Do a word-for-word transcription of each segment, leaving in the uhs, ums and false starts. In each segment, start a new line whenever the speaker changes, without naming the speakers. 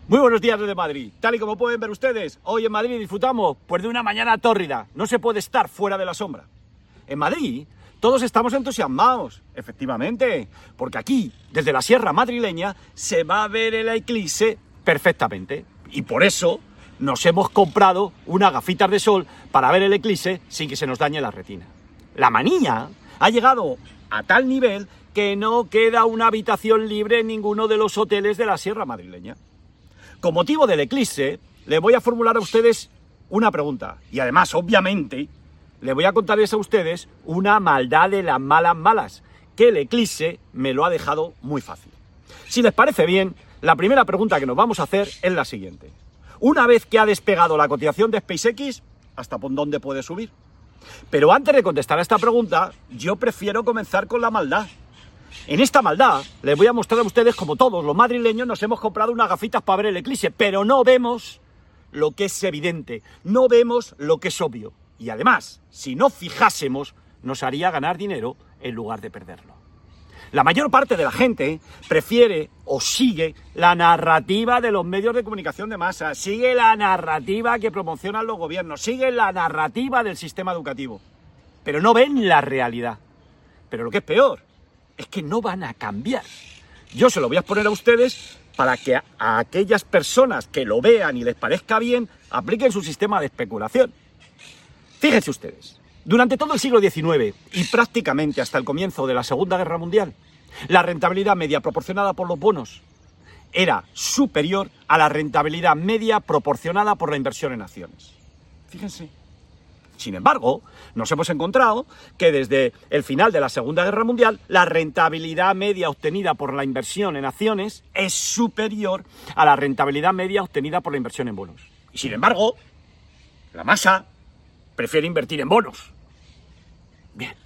Muy buenos días desde Madrid. Tal y como pueden ver ustedes, hoy en Madrid disfrutamos pues de una mañana tórrida. No se puede estar fuera de la sombra. En Madrid todos estamos entusiasmados, efectivamente, porque aquí, desde la sierra madrileña, se va a ver el eclipse perfectamente. Y por eso nos hemos comprado unas gafitas de sol para ver el eclipse sin que se nos dañe la retina. La manía ha llegado a tal nivel que no queda una habitación libre en ninguno de los hoteles de la sierra madrileña. Con motivo del eclipse, les voy a formular a ustedes una pregunta. Y además, obviamente, les voy a contarles a ustedes una maldad de las malas malas, que el eclipse me lo ha dejado muy fácil. Si les parece bien, la primera pregunta que nos vamos a hacer es la siguiente. Una vez que ha despegado la cotización de SpaceX, ¿hasta por dónde puede subir? Pero antes de contestar a esta pregunta, yo prefiero comenzar con la maldad. En esta maldad les voy a mostrar a ustedes cómo todos los madrileños nos hemos comprado unas gafitas para ver el eclipse, pero no vemos lo que es evidente, no vemos lo que es obvio. Y además, si no fijásemos, nos haría ganar dinero en lugar de perderlo. La mayor parte de la gente prefiere o sigue la narrativa de los medios de comunicación de masa, sigue la narrativa que promocionan los gobiernos, sigue la narrativa del sistema educativo, pero no ven la realidad. Pero lo que es peor es que no van a cambiar. Yo se lo voy a exponer a ustedes para que a, a aquellas personas que lo vean y les parezca bien, apliquen su sistema de especulación. Fíjense ustedes, durante todo el siglo diecinueve y prácticamente hasta el comienzo de la Segunda Guerra Mundial, la rentabilidad media proporcionada por los bonos era superior a la rentabilidad media proporcionada por la inversión en acciones. Fíjense. Sin embargo, nos hemos encontrado que desde el final de la Segunda Guerra Mundial, la rentabilidad media obtenida por la inversión en acciones es superior a la rentabilidad media obtenida por la inversión en bonos. Y sin embargo, la masa prefiere invertir en bonos. Bien.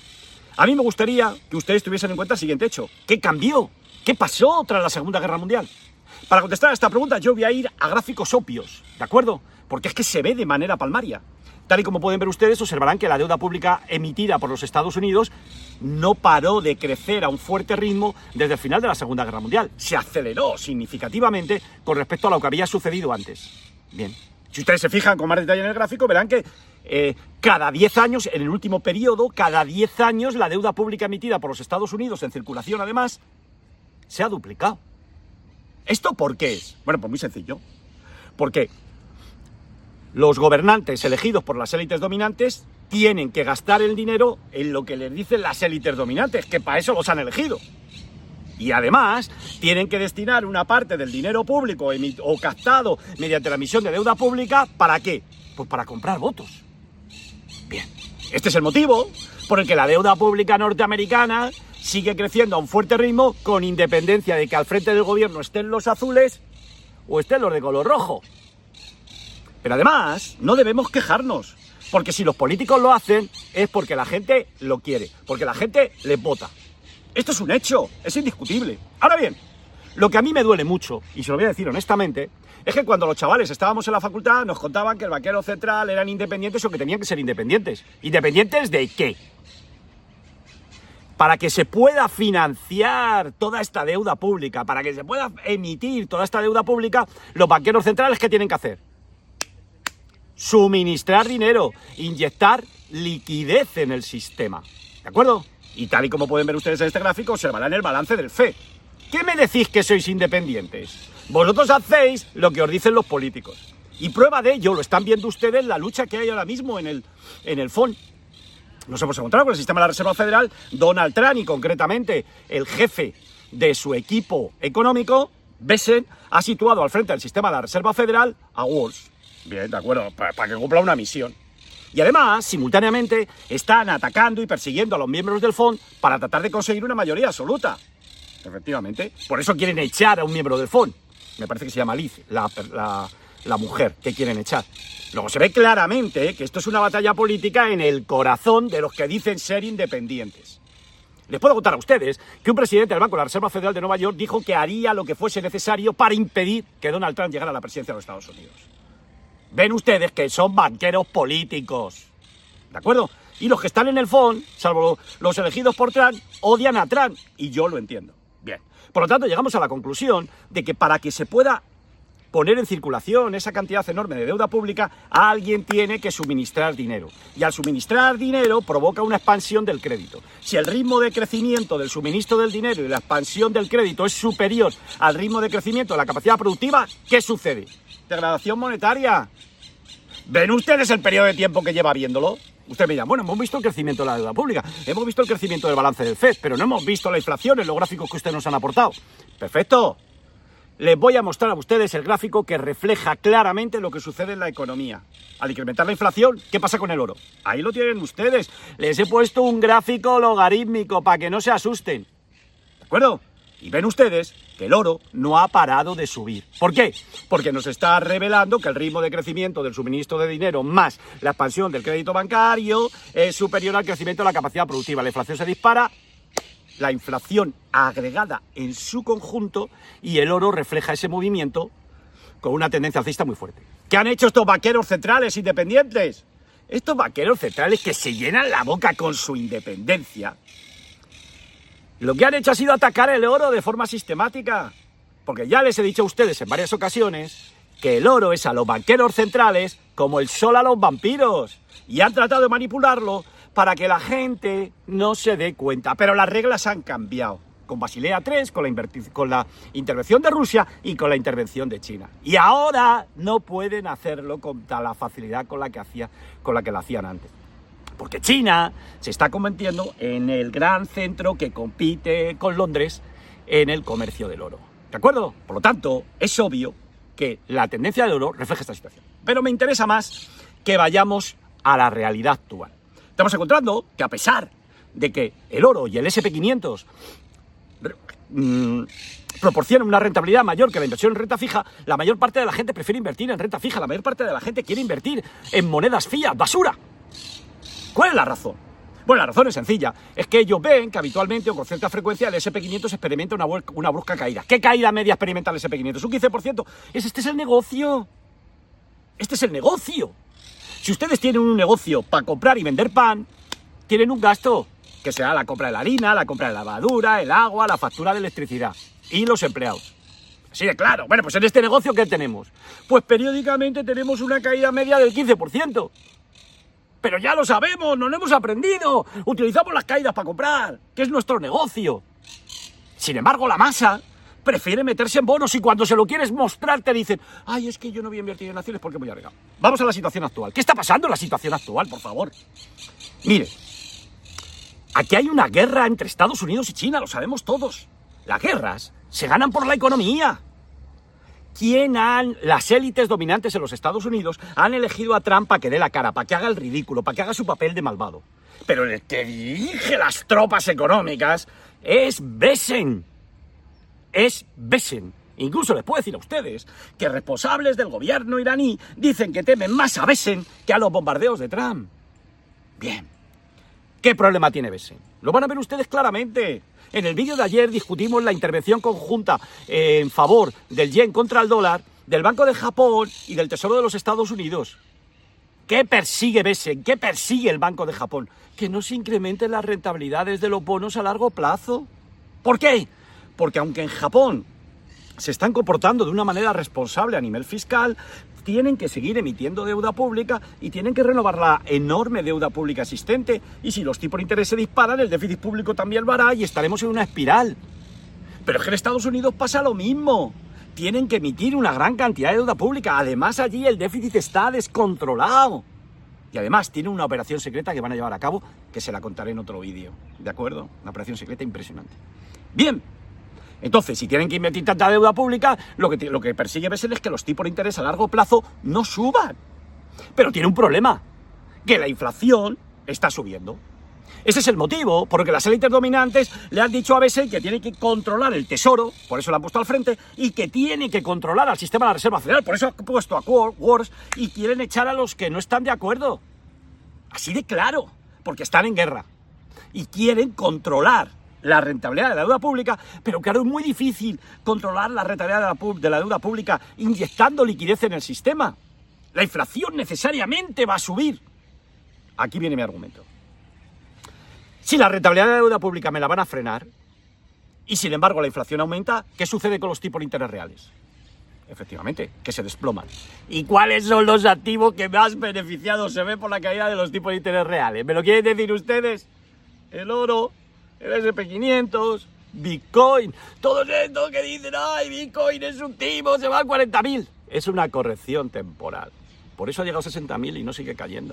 A mí me gustaría que ustedes tuviesen en cuenta el siguiente hecho. ¿Qué cambió? ¿Qué pasó tras la Segunda Guerra Mundial? Para contestar a esta pregunta yo voy a ir a gráficos obvios, ¿de acuerdo? Porque es que se ve de manera palmaria. Tal y como pueden ver ustedes, observarán que la deuda pública emitida por los Estados Unidos no paró de crecer a un fuerte ritmo desde el final de la Segunda Guerra Mundial. Se aceleró significativamente con respecto a lo que había sucedido antes. Bien. Si ustedes se fijan con más detalle en el gráfico, verán que eh, cada diez años, en el último periodo, cada diez años, la deuda pública emitida por los Estados Unidos, en circulación además, se ha duplicado. ¿Esto por qué es? Bueno, pues muy sencillo. Porque los gobernantes elegidos por las élites dominantes tienen que gastar el dinero en lo que les dicen las élites dominantes, que para eso los han elegido. Y además tienen que destinar una parte del dinero público o captado mediante la emisión de deuda pública, ¿para qué? Pues para comprar votos. Bien, este es el motivo por el que la deuda pública norteamericana sigue creciendo a un fuerte ritmo, con independencia de que al frente del gobierno estén los azules o estén los de color rojo. Pero además, no debemos quejarnos, porque si los políticos lo hacen es porque la gente lo quiere, porque la gente les vota. Esto es un hecho, es indiscutible. Ahora bien, lo que a mí me duele mucho, y se lo voy a decir honestamente, es que cuando los chavales estábamos en la facultad nos contaban que el Banquero Central eran independientes o que tenían que ser independientes. ¿Independientes de qué? Para que se pueda financiar toda esta deuda pública, para que se pueda emitir toda esta deuda pública, los banqueros centrales, ¿qué tienen que hacer? Suministrar dinero, inyectar liquidez en el sistema. ¿De acuerdo? Y tal y como pueden ver ustedes en este gráfico, observarán el balance del F E. ¿Qué me decís que sois independientes? Vosotros hacéis lo que os dicen los políticos. Y prueba de ello lo están viendo ustedes la lucha que hay ahora mismo en el, en el F O N. Nos hemos encontrado con el sistema de la Reserva Federal. Donald Trump, y concretamente el jefe de su equipo económico, Bessent, ha situado al frente del sistema de la Reserva Federal a Walsh. Bien, de acuerdo, para, para que cumpla una misión. Y además, simultáneamente, están atacando y persiguiendo a los miembros del F O N para tratar de conseguir una mayoría absoluta. Efectivamente. Por eso quieren echar a un miembro del F O N. Me parece que se llama Liz, la, la, la mujer que quieren echar. Luego se ve claramente que esto es una batalla política en el corazón de los que dicen ser independientes. Les puedo contar a ustedes que un presidente del Banco de la Reserva Federal de Nueva York dijo que haría lo que fuese necesario para impedir que Donald Trump llegara a la presidencia de los Estados Unidos. Ven ustedes que son banqueros políticos, ¿de acuerdo? Y los que están en el F O N, salvo los elegidos por Trump, odian a Trump, y yo lo entiendo. Bien, por lo tanto llegamos a la conclusión de que para que se pueda poner en circulación esa cantidad enorme de deuda pública, alguien tiene que suministrar dinero. Y al suministrar dinero provoca una expansión del crédito. Si el ritmo de crecimiento del suministro del dinero y la expansión del crédito es superior al ritmo de crecimiento de la capacidad productiva, ¿qué sucede? Degradación monetaria. ¿Ven ustedes el periodo de tiempo que lleva viéndolo? Usted me dirá, bueno, hemos visto el crecimiento de la deuda pública, hemos visto el crecimiento del balance del F E D, pero no hemos visto la inflación en los gráficos que ustedes nos han aportado. Perfecto. Les voy a mostrar a ustedes el gráfico que refleja claramente lo que sucede en la economía. Al incrementar la inflación, ¿qué pasa con el oro? Ahí lo tienen ustedes. Les he puesto un gráfico logarítmico para que no se asusten. ¿De acuerdo? Y ven ustedes que el oro no ha parado de subir. ¿Por qué? Porque nos está revelando que el ritmo de crecimiento del suministro de dinero más la expansión del crédito bancario es superior al crecimiento de la capacidad productiva. La inflación se dispara, la inflación agregada en su conjunto, y el oro refleja ese movimiento con una tendencia alcista muy fuerte. ¿Qué han hecho estos vaqueros centrales independientes? Estos vaqueros centrales que se llenan la boca con su independencia, lo que han hecho ha sido atacar el oro de forma sistemática. Porque ya les he dicho a ustedes en varias ocasiones que el oro es a los banqueros centrales como el sol a los vampiros. Y han tratado de manipularlo para que la gente no se dé cuenta. Pero las reglas han cambiado. Con Basilea tres, con la, con la intervención de Rusia y con la intervención de China. Y ahora no pueden hacerlo con la facilidad con la que, hacía, con la que lo hacían antes. Porque China se está convirtiendo en el gran centro que compite con Londres en el comercio del oro. ¿De acuerdo? Por lo tanto, es obvio que la tendencia del oro refleja esta situación. Pero me interesa más que vayamos a la realidad actual. Estamos encontrando que a pesar de que el oro y el ese and pe quinientos mmm, proporcionan una rentabilidad mayor que la inversión en renta fija, la mayor parte de la gente prefiere invertir en renta fija, la mayor parte de la gente quiere invertir en monedas fiat, basura. ¿Cuál es la razón? Bueno, la razón es sencilla. Es que ellos ven que habitualmente o con cierta frecuencia el ese and pe quinientos experimenta una, una brusca caída. ¿Qué caída media experimenta el ese and pe quinientos? Un quince por ciento. Es, este es el negocio. Este es el negocio. Si ustedes tienen un negocio para comprar y vender pan, tienen un gasto, que será la compra de la harina, la compra de la lavadura, el agua, la factura de electricidad y los empleados. Así de claro. Bueno, pues en este negocio, ¿qué tenemos? Pues periódicamente tenemos una caída media del quince por ciento. Pero ya lo sabemos, no lo hemos aprendido. Utilizamos las caídas para comprar, que es nuestro negocio. Sin embargo, la masa prefiere meterse en bonos y cuando se lo quieres mostrar te dicen, ay, es que yo no voy a invertir en acciones porque voy a regar. Vamos a la situación actual. ¿Qué está pasando en la situación actual, por favor? Mire, aquí hay una guerra entre Estados Unidos y China, lo sabemos todos. Las guerras se ganan por la economía. ¿Quién han, las élites dominantes en los Estados Unidos han elegido a Trump para que dé la cara, para que haga el ridículo, para que haga su papel de malvado? Pero el que dirige las tropas económicas es Besen. Es Besen. Incluso les puedo decir a ustedes que responsables del gobierno iraní dicen que temen más a Besen que a los bombardeos de Trump. Bien. ¿Qué problema tiene Besen? Lo van a ver ustedes claramente. En el vídeo de ayer discutimos la intervención conjunta eh, en favor del yen contra el dólar, del Banco de Japón y del Tesoro de los Estados Unidos. ¿Qué persigue Besen? ¿Qué persigue el Banco de Japón? Que no se incrementen las rentabilidades de los bonos a largo plazo. ¿Por qué? Porque aunque en Japón se están comportando de una manera responsable a nivel fiscal, tienen que seguir emitiendo deuda pública y tienen que renovar la enorme deuda pública existente. Y si los tipos de interés se disparan, el déficit público también lo hará y estaremos en una espiral. Pero es que en Estados Unidos pasa lo mismo. Tienen que emitir una gran cantidad de deuda pública. Además, allí el déficit está descontrolado. Y además tiene una operación secreta que van a llevar a cabo, que se la contaré en otro vídeo. ¿De acuerdo? Una operación secreta impresionante. Bien. Entonces, si tienen que invertir tanta deuda pública, lo que, lo que persigue Besen es que los tipos de interés a largo plazo no suban. Pero tiene un problema, que la inflación está subiendo. Ese es el motivo por el que las élites dominantes le han dicho a Besen que tiene que controlar el tesoro, por eso lo han puesto al frente, y que tiene que controlar al sistema de la Reserva Federal, por eso ha puesto a Wars y quieren echar a los que no están de acuerdo. Así de claro, porque están en guerra y quieren controlar la rentabilidad de la deuda pública, pero claro, es muy difícil controlar la rentabilidad de la, de la deuda pública inyectando liquidez en el sistema. La inflación necesariamente va a subir. Aquí viene mi argumento. Si la rentabilidad de la deuda pública me la van a frenar y sin embargo la inflación aumenta, ¿qué sucede con los tipos de interés reales? efectivamente, que se desploman. ¿Y cuáles son los activos que más beneficiados se ven por la caída de los tipos de interés reales? ¿Me lo quieren decir ustedes? El oro, el ese and pe quinientos, Bitcoin, todos estos que dicen, ay, Bitcoin es un timo, se va a cuarenta mil. Es una corrección temporal. Por eso ha llegado a sesenta mil y no sigue cayendo.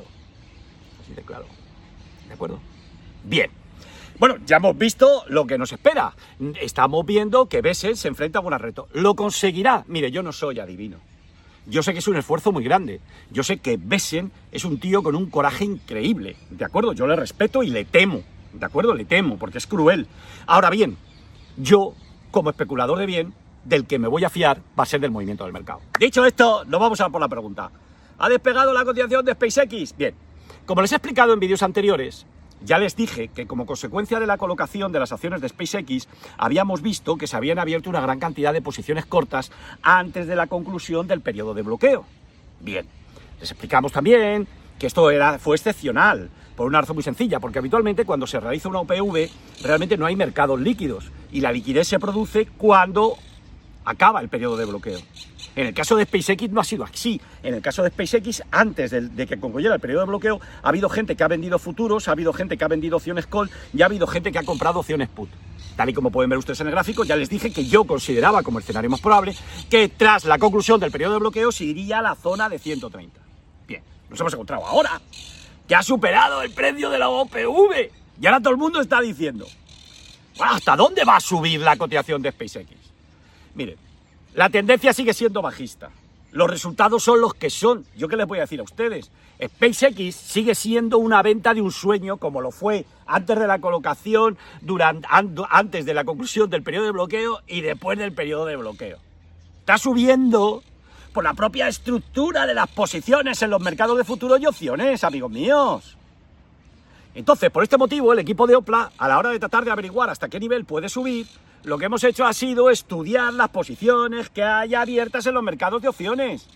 Así de claro. ¿De acuerdo? Bien. Bueno, ya hemos visto lo que nos espera. Estamos viendo que Bessel se enfrenta a un reto. ¿Lo conseguirá? Mire, yo no soy adivino. Yo sé que es un esfuerzo muy grande. Yo sé que Bessel es un tío con un coraje increíble. ¿De acuerdo? Yo le respeto y le temo. ¿De acuerdo? Le temo, porque es cruel. Ahora bien, yo, como especulador de bien, del que me voy a fiar va a ser del movimiento del mercado. Dicho esto, nos vamos a por la pregunta. ¿Ha despegado la cotización de SpaceX? Bien. Como les he explicado en vídeos anteriores, ya les dije que como consecuencia de la colocación de las acciones de SpaceX habíamos visto que se habían abierto una gran cantidad de posiciones cortas antes de la conclusión del periodo de bloqueo. Bien, les explicamos también que esto era, fue excepcional, por una razón muy sencilla, porque habitualmente cuando se realiza una O P V realmente no hay mercados líquidos y la liquidez se produce cuando acaba el periodo de bloqueo. En el caso de SpaceX no ha sido así. En el caso de SpaceX, antes de, de que concluyera el periodo de bloqueo, ha habido gente que ha vendido futuros, ha habido gente que ha vendido opciones call y ha habido gente que ha comprado opciones put. Tal y como pueden ver ustedes en el gráfico, ya les dije que yo consideraba como escenario más probable que tras la conclusión del periodo de bloqueo se iría a la zona de ciento treinta. Bien, nos hemos encontrado ahora que ha superado el precio de la O P V. Y ahora todo el mundo está diciendo, bueno, ¿hasta dónde va a subir la cotización de SpaceX? Miren, la tendencia sigue siendo bajista. Los resultados son los que son. ¿Yo qué les voy a decir a ustedes? SpaceX sigue siendo una venta de un sueño, como lo fue antes de la colocación, durante, antes de la conclusión del periodo de bloqueo y después del periodo de bloqueo. Está subiendo por la propia estructura de las posiciones en los mercados de futuros y opciones, amigos míos. Entonces, por este motivo, el equipo de Opla, a la hora de tratar de averiguar hasta qué nivel puede subir, lo que hemos hecho ha sido estudiar las posiciones que hay abiertas en los mercados de opciones.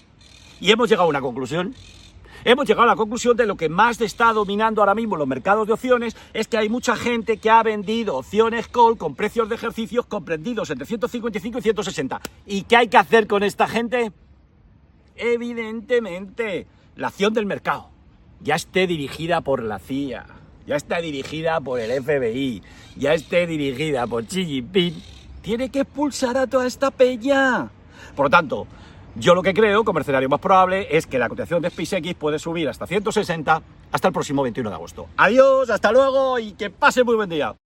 Y hemos llegado a una conclusión. Hemos llegado a la conclusión de lo que más está dominando ahora mismo los mercados de opciones es que hay mucha gente que ha vendido opciones call con precios de ejercicios comprendidos entre ciento cincuenta y cinco y ciento sesenta. ¿Y qué hay que hacer con esta gente? Evidentemente, la acción del mercado ya esté dirigida por la C I A, ya está dirigida por el F B I, ya esté dirigida por Xi Jinping, tiene que expulsar a toda esta peña. Por lo tanto, yo lo que creo, como escenario más probable, es que la cotización de SpaceX puede subir hasta ciento sesenta hasta el próximo veintiuno de agosto. Adiós, hasta luego y que pase muy buen día.